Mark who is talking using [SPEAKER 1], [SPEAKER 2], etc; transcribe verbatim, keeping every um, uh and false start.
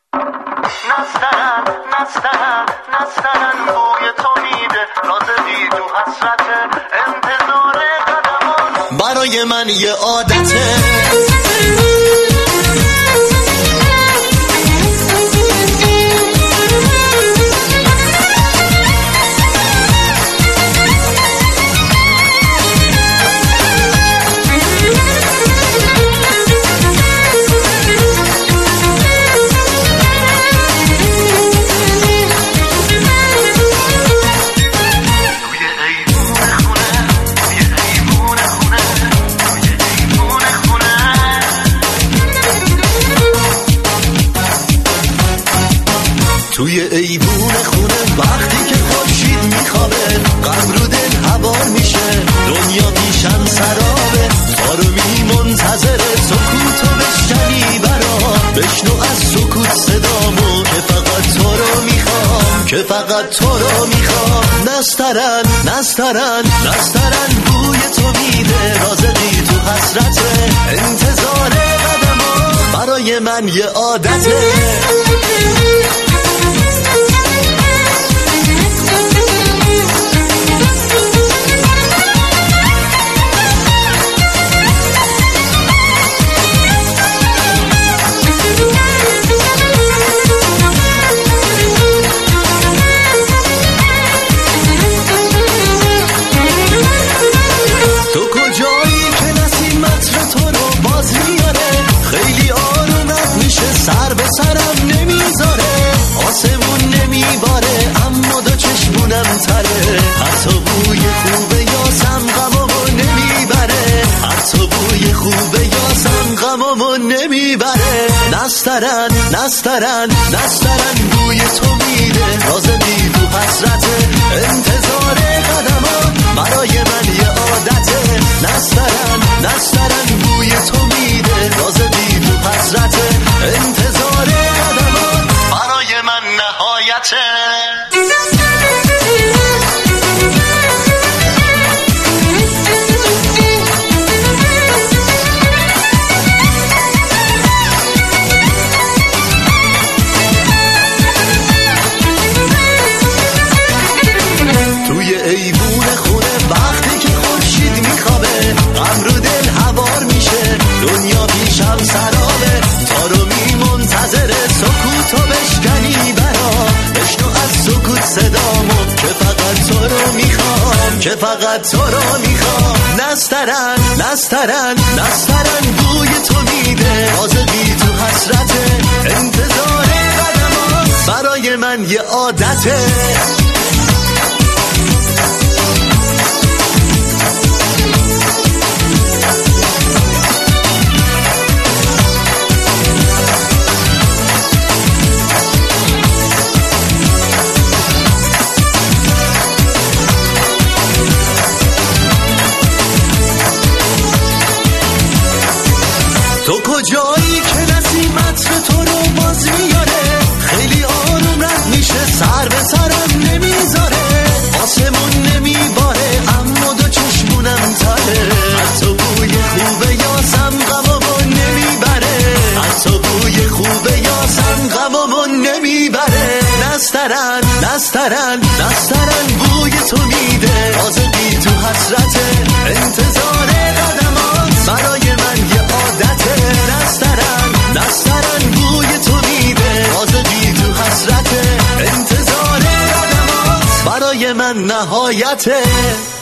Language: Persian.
[SPEAKER 1] نسترن نسترن نسترن بوی تو میده رازقی تو حسرت انتظار قدمان برای من یه عادته توی ایوون خونه وقتی که خورشید میخوابه غم رو دل هوار میشه دنیا پیشم سرابه آرومی منتظره سکوتو بشنی برا بشنو از سکوت صدامو که فقط تو رو میخوام که فقط تو رو میخوام نسترن نسترن نسترن بوی تو میده رازقی تو حسرته انتظار قدمو برای من یه عادته خیلی آرومت میشه سر به سرم نمیذاره آسمون نمیباره اما دو چشمونم تره حتی بوی خوبه یاسم غمامو نمیبره حتی بوی خوبه یاسم غمامو نمیبره نسترن نسترن نسترن بوی تو میده رازقی تو حسرته انتظار قدمان برای من یه عادته نسترن نسترن بوی تو میده رازقی تو حسرته انتظار قدمان برای من نهایته توی ایوون خونه وقتی که خورشید میخوابه غم رو دل هوار میشه دنیا پیشم سرابه تارومی منتظره سکوتو بشکنی برا بشنو از سکوت صدامو که فقط تو رو میخوام که فقط تو رو میخوام نسترن نسترن نسترن بوی تو میده رازقی تو حسرته انتظار قدمان برای من یه عادته تو کجایی که نسیم عطر تو رو باز میاره خیلی آروم رد میشه سر به سرم نمیذاره آسمون نمیباره اما دو چشمونم تره حتی بوی خوبه یاسم غمامو نمیبره حتی بوی خوبه یاسم غمامو نمیبره نسترن نسترن نسترن بوی تو میده رازقی تو حسرته انتظار قدمان برای من یه عادته نسترن نسترن بوی تو میده رازقی تو حسرته انتظار قدمان برای من نهایته